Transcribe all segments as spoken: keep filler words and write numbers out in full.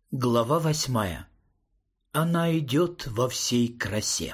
Глава восьмая. Она идет во всей красе.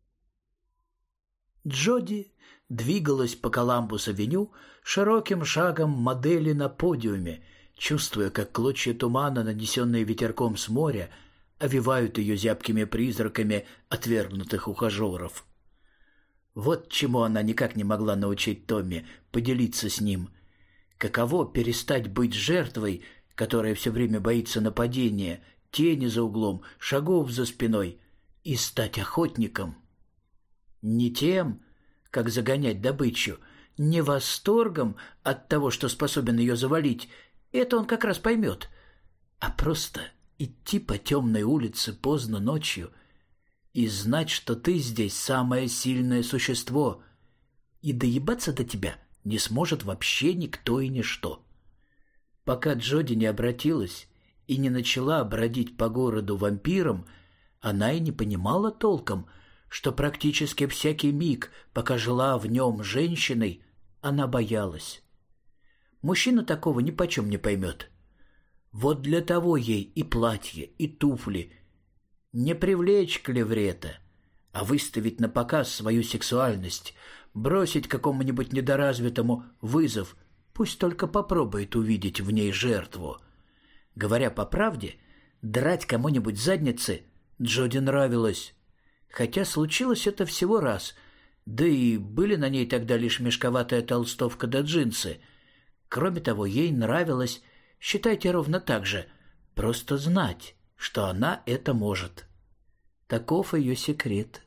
Джоди двигалась по Коламбус-авеню широким шагом модели на подиуме, чувствуя, как клочья тумана, нанесенные ветерком с моря, овивают ее зябкими призраками отвергнутых ухажеров. Вот чему она никак не могла научить Томми поделиться с ним. Каково перестать быть жертвой, которая все время боится нападения, тени за углом, шагов за спиной, и стать охотником. Не тем, как загонять добычу, не восторгом от того, что способен ее завалить, это он как раз поймет, а просто идти по темной улице поздно ночью и знать, что ты здесь самое сильное существо, и доебаться до тебя не сможет вообще никто и ничто. Пока Джоди не обратилась и не начала бродить по городу вампиром, она и не понимала толком, что практически всякий миг, пока жила в нем женщиной, она боялась. Мужчина такого нипочем не поймет. Вот для того ей и платье, и туфли. Не привлечь клеврета, а выставить на показ свою сексуальность, бросить какому-нибудь недоразвитому вызов. Пусть только попробует увидеть в ней жертву. Говоря по правде, драть кому-нибудь задницы Джоди нравилось. Хотя случилось это всего раз, да и были на ней тогда лишь мешковатая толстовка да джинсы. Кроме того, ей нравилось, считайте ровно так же, просто знать, что она это может. Таков ее секрет.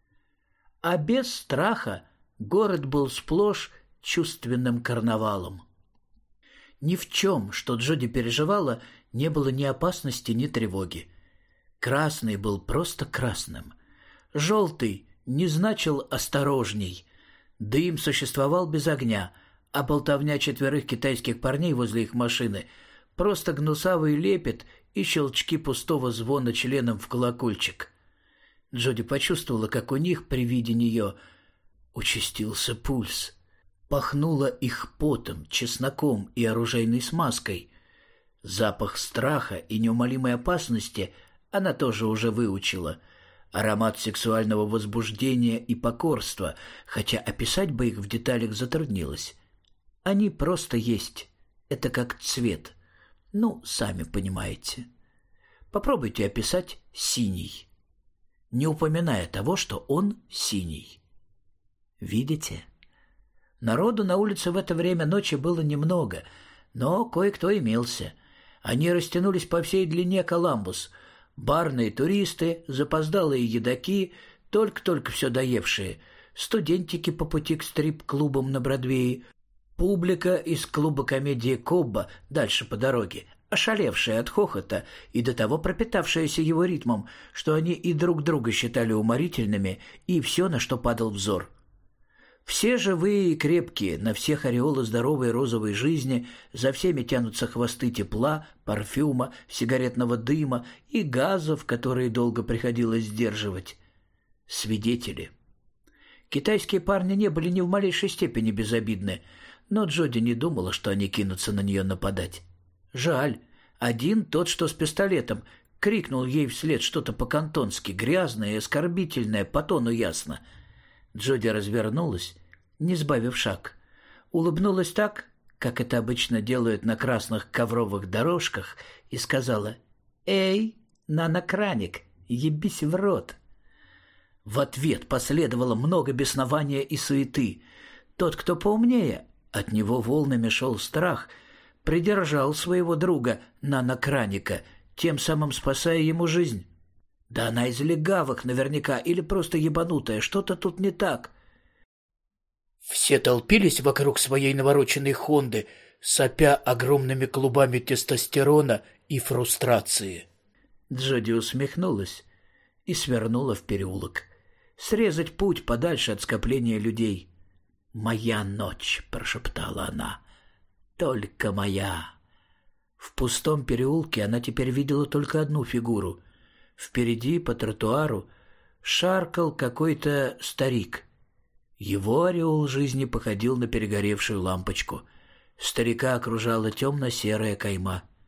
А без страха город был сплошь чувственным карнавалом. Ни в чем, что Джоди переживала, не было ни опасности, ни тревоги. Красный был просто красным. Желтый не значил «осторожней». Дым существовал без огня, а болтовня четверых китайских парней возле их машины — просто гнусавый лепет и щелчки пустого звона членом в колокольчик. Джоди почувствовала, как у них при виде нее участился пульс. Пахнуло их потом, чесноком и оружейной смазкой. Запах страха и неумолимой опасности она тоже уже выучила. Аромат сексуального возбуждения и покорства, хотя описать бы их в деталях затруднилось. Они просто есть. Это как цвет. Ну, сами понимаете. Попробуйте описать синий, не упоминая того, что он синий. Видите? Народу на улице в это время ночи было немного, но кое-кто имелся. Они растянулись по всей длине Коламбус. Барные туристы, запоздалые едоки, только-только все доевшие, студентики по пути к стрип-клубам на Бродвее, публика из клуба комедии «Кобба» дальше по дороге, ошалевшая от хохота и до того пропитавшаяся его ритмом, что они и друг друга считали уморительными, и все, на что падал взор. Все живые и крепкие, на всех ореолы здоровой розовой жизни, за всеми тянутся хвосты тепла, парфюма, сигаретного дыма и газов, которые долго приходилось сдерживать. Свидетели. Китайские парни не были ни в малейшей степени безобидны, но Джоди не думала, что они кинутся на нее нападать. Жаль. Один, тот, что с пистолетом, крикнул ей вслед что-то по-кантонски, грязное и оскорбительное, по тону ясно. Джоди развернулась, не сбавив шаг. Улыбнулась так, как это обычно делают на красных ковровых дорожках, и сказала: «Эй, нанокраник, ебись в рот!» В ответ последовало много беснования и суеты. Тот, кто поумнее, от него волнами шел страх, придержал своего друга нанокраника, тем самым спасая ему жизнь. Да она из легавых наверняка, или просто ебанутая, что-то тут не так. Все толпились вокруг своей навороченной Хонды, сопя огромными клубами тестостерона и фрустрации. Джоди усмехнулась и свернула в переулок. Срезать путь подальше от скопления людей. «Моя ночь», — прошептала она, — «только моя». В пустом переулке она теперь видела только одну фигуру. Впереди по тротуару шаркал какой-то старик. Его ореол жизни походил на перегоревшую лампочку. Старика окружала темно-серая кайма.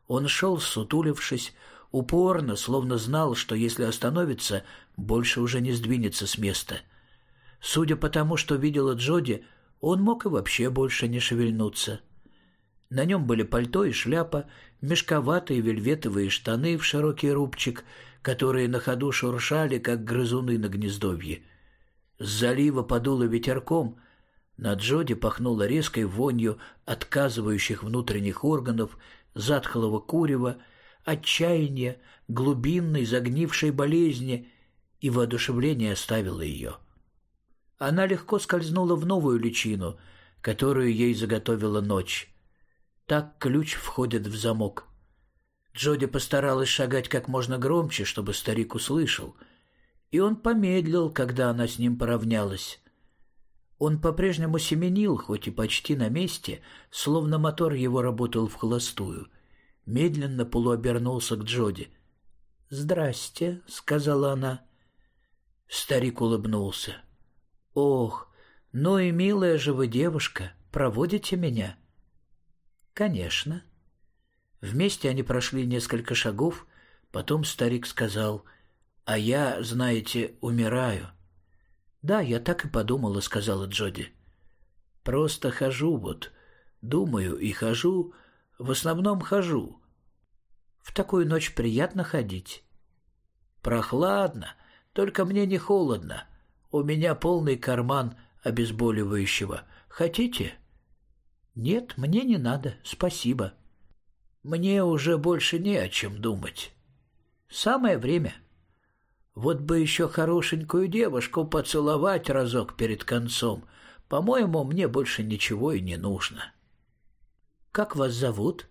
Он шел, сутулившись, упорно, словно знал, что если остановится, больше уже не сдвинется с места. Судя по тому, что видела Джоди, он мог и вообще больше не шевельнуться. На нем были пальто и шляпа, мешковатые вельветовые штаны в широкий рубчик, которые на ходу шуршали, как грызуны на гнездовье. С залива подуло ветерком, на Джоди пахнуло резкой вонью отказывающих внутренних органов, затхлого курева, отчаяния, глубинной загнившей болезни, и воодушевление оставило ее. Она легко скользнула в новую личину, которую ей заготовила ночь. Так ключ входит в замок. Джоди постаралась шагать как можно громче, чтобы старик услышал, и он помедлил, когда она с ним поравнялась. Он по-прежнему семенил, хоть и почти на месте, словно мотор его работал вхолостую. Медленно полуобернулся к Джоди. «Здрасте», — сказала она. Старик улыбнулся. «Ох, ну и милая же вы девушка, проводите меня?» «Конечно». Вместе они прошли несколько шагов, потом старик сказал: «А я, знаете, умираю». «Да, я так и подумала», — сказала Джоди. «Просто хожу вот, думаю и хожу, в основном хожу». «В такую ночь приятно ходить». «Прохладно, только мне не холодно. У меня полный карман обезболивающего. Хотите?» «Нет, мне не надо, спасибо». «Мне уже больше не о чем думать. Самое время. Вот бы еще хорошенькую девушку поцеловать разок перед концом. По-моему, мне больше ничего и не нужно». «Как вас зовут?»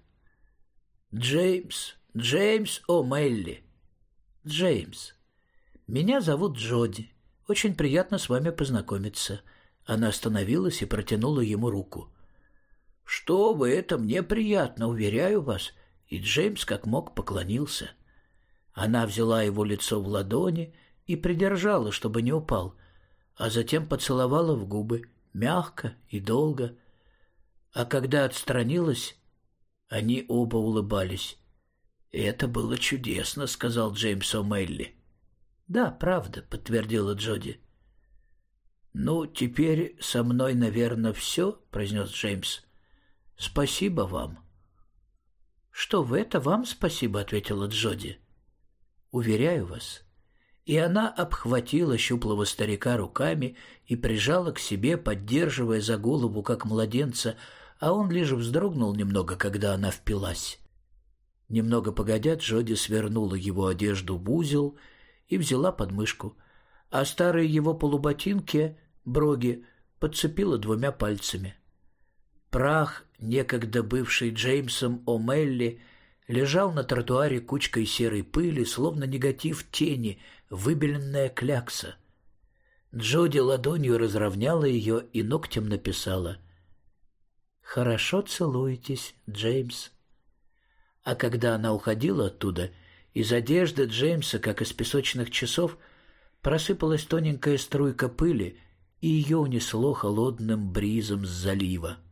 «Джеймс. Джеймс О'Мелли». «Джеймс. Меня зовут Джоди. Очень приятно с вами познакомиться». Она остановилась и протянула ему руку. «Что вы, это мне приятно, уверяю вас». И Джеймс как мог поклонился. Она взяла его лицо в ладони и придержала, чтобы не упал, а затем поцеловала в губы, мягко и долго. А когда отстранилась, они оба улыбались. «Это было чудесно», — сказал Джеймс О'Мелли. «Да, правда», — подтвердила Джоди. «Ну, теперь со мной, наверное, все», — произнес Джеймс. «Спасибо вам». «Что вы, это вам спасибо», — ответила Джоди. «Уверяю вас». И она обхватила щуплого старика руками и прижала к себе, поддерживая за голову, как младенца, а он лишь вздрогнул немного, когда она впилась. Немного погодя, Джоди свернула его одежду в узел и взяла под мышку, а старые его полуботинки, броги, подцепила двумя пальцами. Прах, некогда бывший Джеймсом О'Мелли, лежал на тротуаре кучкой серой пыли, словно негатив тени, выбеленная клякса. Джоди ладонью разровняла ее и ногтем написала: «Хорошо целуетесь, Джеймс». А когда она уходила оттуда, из одежды Джеймса, как из песочных часов, просыпалась тоненькая струйка пыли, и ее унесло холодным бризом с залива.